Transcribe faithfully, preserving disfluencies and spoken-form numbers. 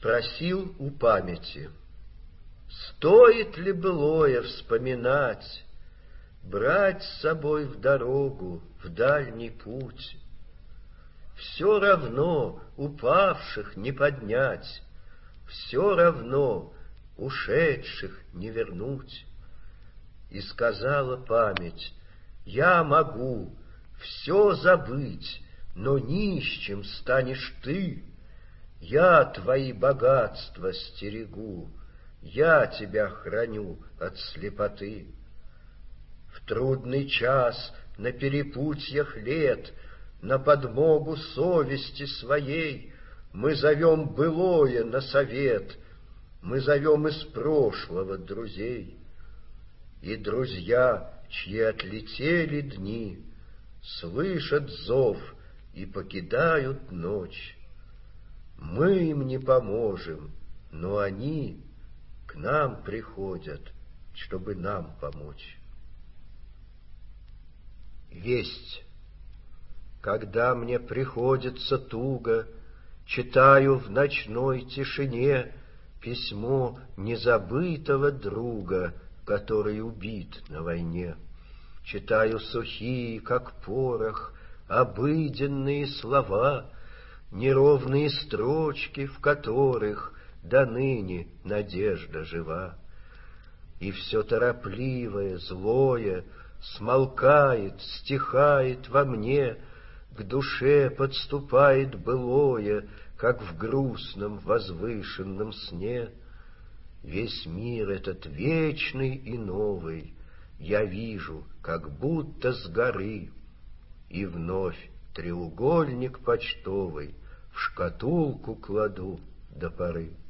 Спросил у памяти: стоит ли былое вспоминать, брать с собой в дорогу, в дальний путь? Все равно упавших не поднять, все равно ушедших не вернуть. И сказала память: я могу все забыть, но нищим станешь ты. Я твои богатства стерегу, я тебя храню от слепоты. В трудный час на перепутьях лет, на подмогу совести своей, мы зовем былое на совет, мы зовем из прошлого друзей. И друзья, чьи отлетели дни, слышат зов и покидают ночь. Мы им не поможем, но они к нам приходят, чтобы нам помочь. Весть. Когда мне приходится туго, читаю в ночной тишине письмо незабытого друга, который убит на войне. Читаю сухие, как порох, обыденные слова, неровные строчки, в которых до ныне надежда жива. И все торопливое, злое смолкает, стихает во мне, к душе подступает былое, как в грустном возвышенном сне. Весь мир этот вечный и новый я вижу, как будто с горы, и вновь треугольник почтовый в шкатулку кладу до поры.